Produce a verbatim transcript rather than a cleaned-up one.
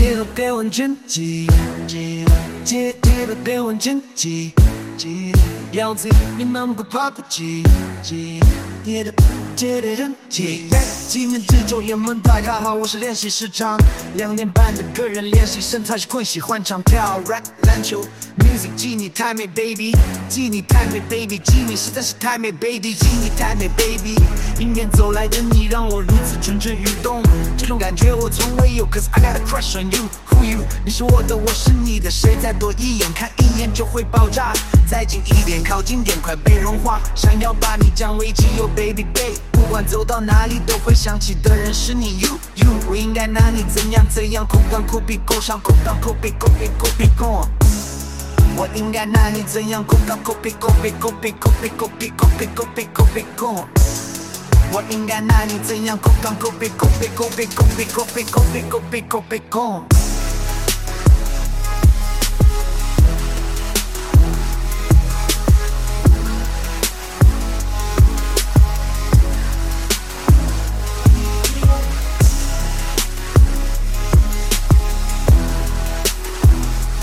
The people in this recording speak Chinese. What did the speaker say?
街头给我真迹，街街头给我真迹，样子你们不怕不急，街的街的人迹。几年之中也门大家好，我是练习时长，两年半的个人练习，身材是困，喜欢唱跳 rap 篮球 music， 记你太美 baby， 记你太美 baby， 记你实在是太美 baby， 记你太美 baby， 迎面走来的你让我如此蠢蠢欲动，这种感觉我从未有 ，cause I got a crush on you who you， 你是我的，我是你的，谁再多一眼看一眼就会爆炸，再近一点，靠近点，快被融化，想要把你占为己有 baby baby， 不管走到哪里都会想起的人是你 you you， 我应该拿你怎样怎样，空当酷比够上，空当酷比酷比酷比够。我应该拿你怎样？空当酷比酷比酷比酷比酷比酷比酷比酷比够。我应该拿你怎样？空当酷比酷比酷比酷比酷比酷比酷比酷比够。